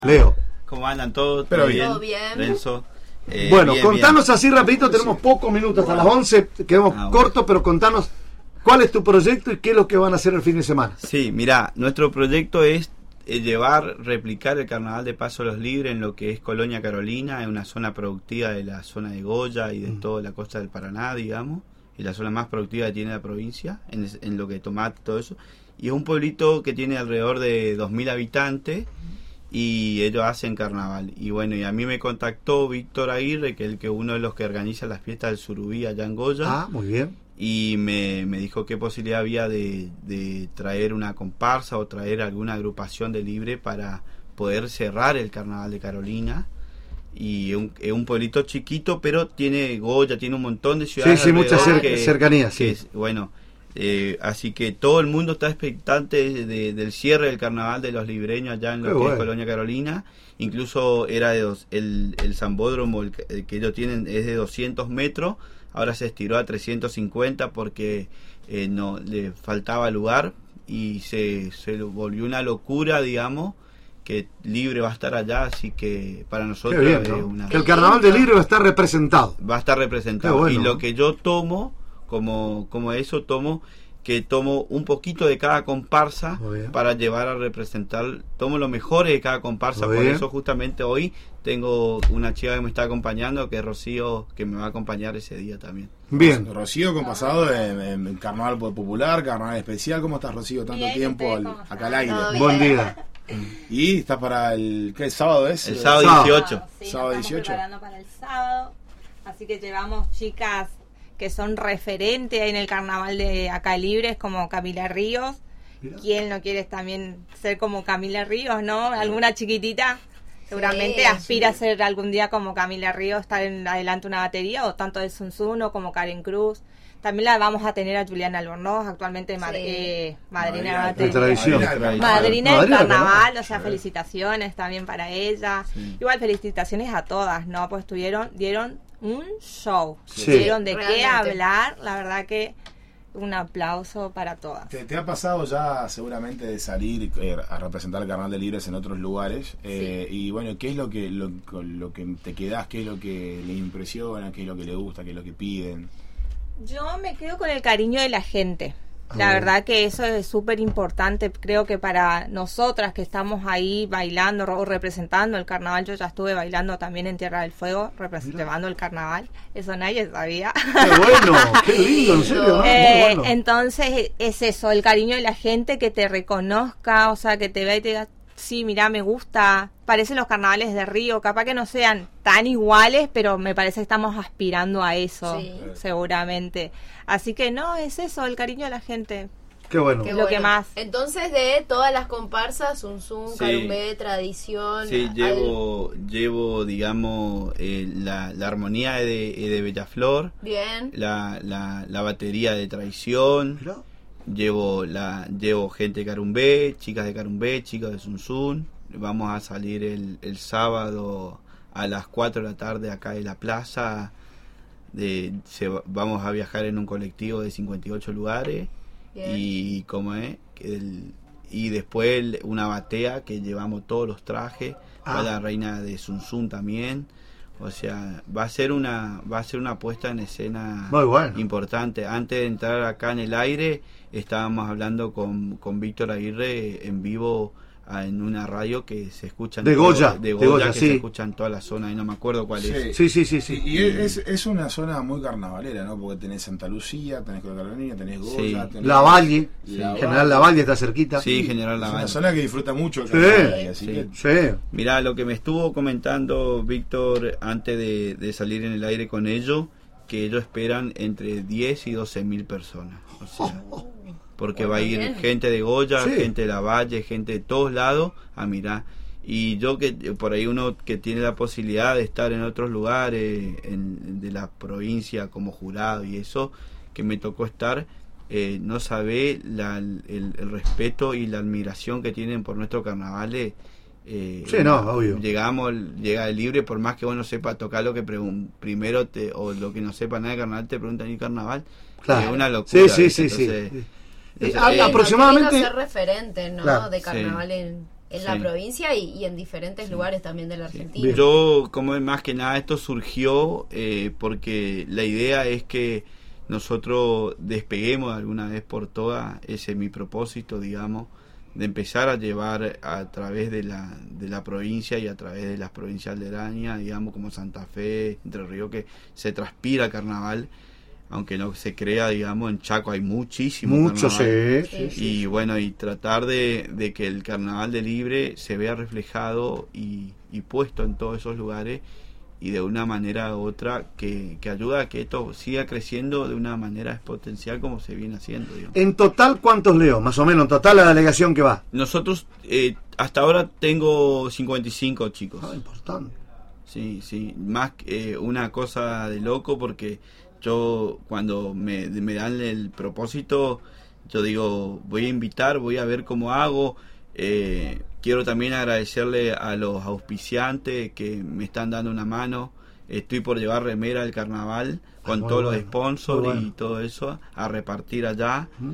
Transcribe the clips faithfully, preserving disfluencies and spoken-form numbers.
Leo. ¿Cómo andan todos? Pero ¿Todo bien? ¿Todo bien? Renzo. Eh, bueno, bien, contanos bien. así rapidito, tenemos sí. pocos minutos, hasta las once, quedamos ah, cortos, bueno. pero contanos cuál es tu proyecto y qué es lo que van a hacer el fin de semana. Sí, mirá, nuestro proyecto es eh, llevar, replicar el Carnaval de Paso Los Libres en lo que es Colonia Carolina, en una zona productiva de la zona de Goya y de mm. toda la costa del Paraná, digamos, y la zona más productiva que tiene la provincia, en, en lo que tomate, todo eso. Y es un pueblito que tiene alrededor de dos mil habitantes, y ellos hacen carnaval. Y bueno, y a mí me contactó Víctor Aguirre, que es el que uno de los que organiza las fiestas del Surubí allá en Goya. Ah, muy bien. Y me, me dijo qué posibilidad había de, de traer una comparsa o traer alguna agrupación de libre para poder cerrar el Carnaval de Carolina. Y es un, es un pueblito chiquito, pero tiene Goya, tiene un montón de ciudades. Sí, sí, mucha cer que, cercanía, sí. Que es, bueno, eh, así que todo el mundo está expectante de, de, del cierre del Carnaval de los libreños allá en lo Qué que bueno. es Colonia Carolina. Incluso era de dos, el, el zambódromo el, el que ellos tienen es de doscientos metros. Ahora se estiró a trescientos cincuenta porque eh, no le faltaba lugar y se, se volvió una locura, digamos, que Libre va a estar allá, así que para nosotros bien, es ¿no? una... Que el Carnaval de Libre va a estar representado. Va a estar representado. Bueno. Y lo que yo tomo, como, como eso, tomo que tomo un poquito de cada comparsa para llevar a representar, tomo lo mejor de cada comparsa. Muy por bien. Eso justamente hoy tengo una chica que me está acompañando, que es Rocío, que me va a acompañar ese día también. Bien. Rocío, con pasado en, en Carnaval Popular, Carnaval Especial. ¿Cómo estás, Rocío? Tanto bien, tiempo al, acá al aire. Buen día. Y estás para el... ¿Qué sábado es? El sábado dieciocho. Sí, sábado estamos dieciocho. Preparando para el sábado, así que llevamos chicas que son referentes ahí en el carnaval de acá Libres, como Camila Ríos. Mira. ¿Quién no quiere también ser como Camila Ríos, no? ¿Alguna chiquitita? Seguramente sí, aspira sí. a ser algún día como Camila Ríos, estar en adelante una batería, o tanto de Sun Sun o como Karen Cruz. También la vamos a tener a Juliana Albornoz, actualmente sí. eh, madrina de tradición. Madrina del carnaval, o sea, sí. felicitaciones también para ella. Sí. Igual felicitaciones a todas, ¿no? Pues tuvieron, dieron un show. Sí. Tuvieron de Realmente. qué hablar, la verdad que un aplauso para todas. ¿Te, te ha pasado ya seguramente de salir eh, a representar el Carnaval de Libres en otros lugares? Eh, sí. Y bueno, ¿qué es lo que, lo, lo que te quedás? ¿Qué es lo que le impresiona? ¿Qué es lo que le gusta? ¿Qué es lo que piden? Yo me quedo con el cariño de la gente. La verdad que eso es súper importante. Creo que para nosotras que estamos ahí bailando o representando el carnaval, yo ya estuve bailando también en Tierra del Fuego, representando el carnaval. Eso nadie sabía. ¡Qué bueno! ¡Qué lindo! En serio, ¿no? eh, Muy bueno. Entonces es eso, el cariño de la gente, que te reconozca, o sea, que te vea y te diga, sí, mira, me gusta. Parecen los carnavales de Río, capaz que no sean tan iguales, pero me parece que estamos aspirando a eso, sí. seguramente. Así que no, es eso, el cariño de la gente. Qué bueno. Qué lo bueno. que más. Entonces, de todas las comparsas, Sun Sun, Sí. Carumbé, Tradición... Sí, al... llevo, llevo digamos, eh, la, la armonía de, de Bellaflor. Bien. La, la, la batería de Traición. Mirá. Llevo la llevo gente de Carumbé, chicas de Carumbé, chicas de Sun Sun. Vamos a salir el, el sábado a las cuatro de la tarde acá de la plaza. De, se, vamos a viajar en un colectivo de cincuenta y ocho lugares. Bien. Y como es el, y después el, una batea que llevamos todos los trajes. Ah. Va la reina de Sun Sun también. O sea, va a ser una va a ser una puesta en escena muy bueno. importante. Antes de entrar acá en el aire, estábamos hablando con, con Víctor Aguirre en vivo en una radio que se escucha de Goya, de Goya, de Goya que sí. se escucha en toda la zona y no me acuerdo cuál sí. es. Sí, sí, sí, sí. Y, y es, es una zona muy carnavalera, ¿no? Porque tenés Santa Lucía, tenés Carolina, tenés Goya, sí. tenés La Valle, la General Valle. La Valle está cerquita. Sí, General La Valle. Es una zona que disfruta mucho el sí. carnaval ahí, así sí. que... sí. Mirá, lo que me estuvo comentando Víctor antes de, de salir en el aire con ellos, que ellos esperan entre diez y doce mil personas. O sea, porque bueno, va a ir bien. Gente de Goya, sí. gente de La Valle, gente de todos lados a mirar. Y yo que por ahí uno que tiene la posibilidad de estar en otros lugares en, de la provincia como jurado y eso, que me tocó estar, eh, no sabe la, el, el respeto y la admiración que tienen por nuestros carnavales. Eh, sí, no, obvio. Llegamos, llega el Libre, por más que vos no sepas tocar lo que pregun- primero te, o lo que no sepa nada de carnaval, te preguntan ¿y carnaval? Claro. Es una locura. Sí, sí, sí, entonces, sí. Entonces, a, eh, aproximadamente ser referente, ¿no? Claro, de carnaval sí. en en Sí. la provincia y, y en diferentes Sí. lugares también de la Sí. Argentina. Yo, como es más que nada, esto surgió eh, porque la idea es que nosotros despeguemos alguna vez por todas, ese es mi propósito, digamos, de empezar a llevar a través de la, de la provincia y a través de las provincias aledañas, digamos, como Santa Fe, Entre Ríos, que se transpira carnaval, aunque no se crea, digamos, en Chaco hay muchísimo Mucho, carnaval. sí, sí, sí. Y bueno, y tratar de, de que el carnaval de Libre se vea reflejado y, y puesto en todos esos lugares y de una manera u otra que, que ayuda a que esto siga creciendo de una manera exponencial como se viene haciendo, digamos. En total, ¿cuántos leo? Más o menos, en total la delegación que va. Nosotros eh, hasta ahora tengo cincuenta y cinco chicos. Ah, importante. Sí, sí, más eh, una cosa de loco porque yo cuando me, me dan el propósito, yo digo, voy a invitar, voy a ver cómo hago. Eh, quiero también agradecerle a los auspiciantes que me están dando una mano. Estoy por llevar remera al carnaval con muy todos bueno, los sponsors muy bueno. y todo eso a repartir allá. ¿Mm?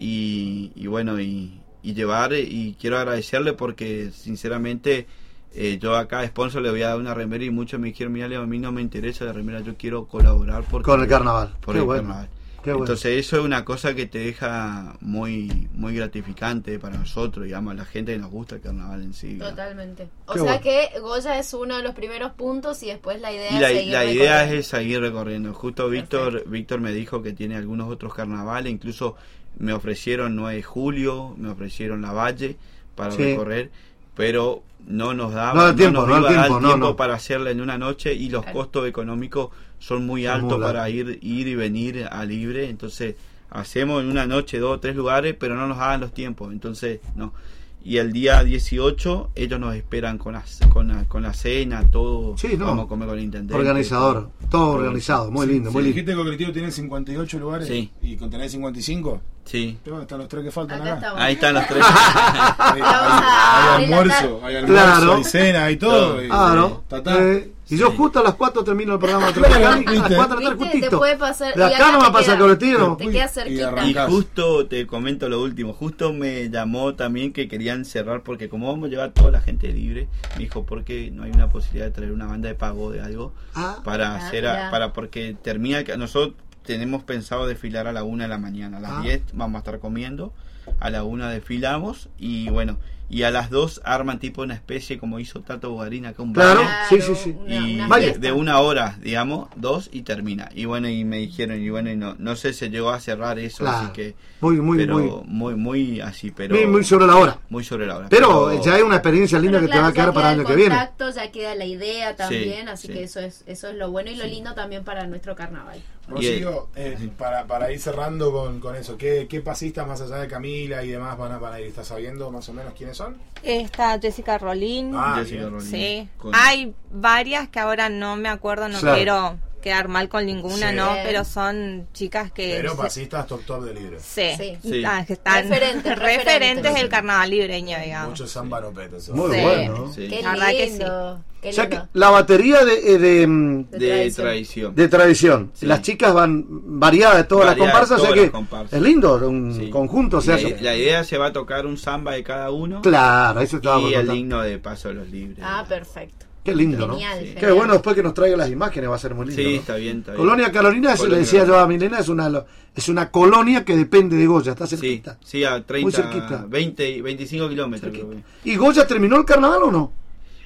Y, y bueno, y, y llevar, y quiero agradecerle porque sinceramente eh, yo acá a sponsor le voy a dar una remera y muchos me dijeron, mira Leo, a mí no me interesa la remera, yo quiero colaborar porque, Con el carnaval. por Qué el bueno. carnaval. Qué bueno. Entonces eso es una cosa que te deja muy muy gratificante para nosotros, digamos, a la gente que nos gusta el carnaval en sí. digamos. Totalmente. O Qué sea bueno. que Goya es uno de los primeros puntos y después la idea Y es la, seguir la idea recorriendo. es seguir recorriendo. Justo Víctor Víctor me dijo que tiene algunos otros carnavales, incluso me ofrecieron nueve de julio, me ofrecieron La Valle para Sí. recorrer, pero no nos daba No da el tiempo, nos no da el iba a dar tiempo, no, tiempo no. para hacerla en una noche y los Claro. costos económicos son muy Son altos muy para altos. ir ir y venir a Libre, entonces hacemos en una noche dos o tres lugares, pero no nos hagan los tiempos, entonces no. Y el día dieciocho ellos nos esperan con la, con la, con la cena, todo, Sí, no. vamos a comer con el intendente. Organizador, todo organizado, muy Sí, lindo, sí, muy lindo. dijiste que el colectivo tiene cincuenta y ocho lugares Sí. y con tener cincuenta y cinco. Sí, ¿Dónde están los tres que faltan Acá acá? estamos. ahí están los tres. Hay, Vamos a hay almuerzo, hay almuerzo, Claro. hay cena, hay todo. y- Claro. Tatá. Eh, y yo Sí. justo a las cuatro termino el programa. Claro, a las ¿viste? cuatro de la tarde, ¿Viste? justito. Te puede pasar. De y acá no te me pasa queda- el colectivo. Te queda Y cerquita. arranca. Y Arrancás. justo te comento lo último, justo me llamó también que querían cerrar porque como vamos a llevar toda la gente libre, me dijo, ¿por qué no hay una posibilidad de traer una banda de pago de algo Ah, para Ah, hacer, a- mira. para porque termina, que nosotros tenemos pensado desfilar a la una de la mañana, a las Ah. diez vamos a estar comiendo, a la una desfilamos y bueno, y a las dos arman tipo una especie como hizo Tato Bogarín acá un Claro. baile. Sí, sí, sí. Una, Y una Vaya. de, fiesta. de una hora, digamos, dos y termina. Y bueno, y me dijeron, y bueno, y no, no sé, se llegó a cerrar eso, Claro. así que, muy, muy, pero muy, muy, muy, así, pero muy, muy sobre la hora. muy sobre la hora. Pero ya hay una experiencia linda Pero que te va a claro, quedar ya para el queda año que viene. contacto, ya queda la idea también, así sí. que eso es eso es lo bueno y lo Sí. lindo también para nuestro carnaval. Rocío, eh, para, para ir cerrando con, con eso, ¿qué, ¿qué pasistas más allá de Camila y demás van a, van a ir? ¿Estás sabiendo más o menos quiénes son? Está Jessica Rolín. Ah, Jessica bien. Rolín, Sí. con- Hay varias que ahora no me acuerdo, no Claro. quiero quedar mal con ninguna, Sí. ¿no? Pero son chicas que... Pero se- pasistas top top de libre. Sí, Sí. Sí. Ah, que están Referentes, referentes, referentes. del carnaval libreño, digamos. Muchos zambaropetos. Muy Sí. bueno. Sí. Qué La verdad que lindo, qué O sea que lindo. la batería de, eh, de, mm, De de tradición. tradición. de tradición. Sí. Las chicas van variadas de todas Variadas las comparsas, de o sea todas que las comparsas. es lindo, un Sí. conjunto. O sea, la, que- la idea se va a tocar un samba de cada uno claro, eso estaba por y el contar. himno de Paso de los Libres. Ah, perfecto. Qué lindo, ¿no? Genial, Sí. genial. Qué bueno después que nos traiga las imágenes, va a ser muy lindo. Sí, ¿no? está bien, está bien. Colonia Carolina, eso le Colonia decía yo Carolina. a Milena, es una es una colonia que depende de Goya, está Sí, cerquita. sí, a Muy treinta, cerquita. veinte, veinticinco kilómetros. creo Cerquita. que. ¿Y Goya terminó el carnaval o no?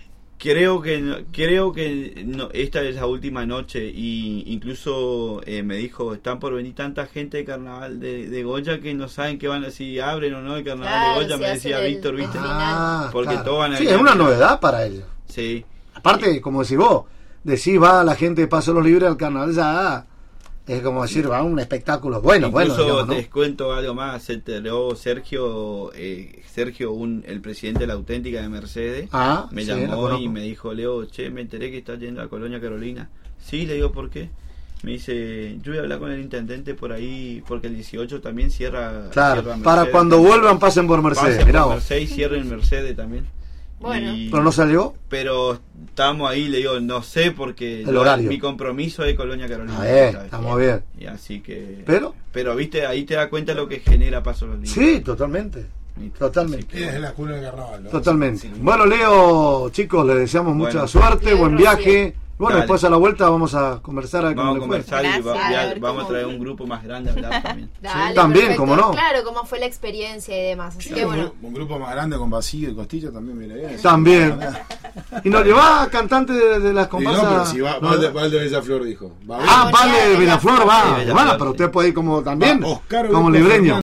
Creo que no- creo que no, esta es la última noche y incluso eh, me dijo están por venir tanta gente de carnaval de, de Goya que no saben qué van a si abren o no el carnaval Claro, de Goya, si me hacen decía el- Víctor, el ¿viste? final. Ah, Porque claro. todos van a Sí, venir es una a- novedad para ellos. Sí. Aparte, como decís vos, decís va la gente de Paso los Libres al carnaval, ya es como decir, va un espectáculo bueno, bueno, Incluso digamos, ¿no? te cuento algo más, se enteró Sergio, eh, Sergio un, el presidente de la Auténtica de Mercedes, Ah, me sí, la llamó conozco. y me dijo, Leo, che, me enteré que estás yendo a Colonia Carolina. Sí, le digo, ¿por qué? Me dice, yo voy a hablar con el intendente por ahí, porque el dieciocho también cierra. Claro, cierra para Mercedes. cuando vuelvan pasen por Mercedes, Pasen mirá por vos. Mercedes y cierren Mercedes también. Bueno. Y- Pero no salió. pero estamos ahí, le digo, no sé, porque El yo- horario. mi compromiso es Colonia Carolina. Ah, eh, ¿sabes? estamos bien. Y así que... Pero, Pero, viste, ahí te das cuenta lo que genera Paso los Libres. sí, totalmente. Totalmente. Es la cuna del carnaval, ¿no? Totalmente. Sí. Bueno, Leo, chicos, les deseamos Bueno. mucha suerte, Leo, buen Rocío. viaje. Bueno, Dale. después a la vuelta vamos a conversar a ver Vamos a cómo le fue. conversar y va- Gracias. ya A ver vamos a cómo- traer un grupo más grande a hablar también. Dale, También, perfecto. cómo no. Claro, cómo fue la experiencia y demás. Así que un, bueno. gru- un grupo más grande con vacío y costilla también viene bien. También. ¿Y nos llevás cantante de, de las Y no, pero comparsas? si va, No, Valde, Valde Bellaflor dijo. Va bien. Ah, Ah, vale, Bellaflor. Villaflor, va. Sí, Bueno, pero sí. usted puede ir como también, Va Oscar como Grupo libreño.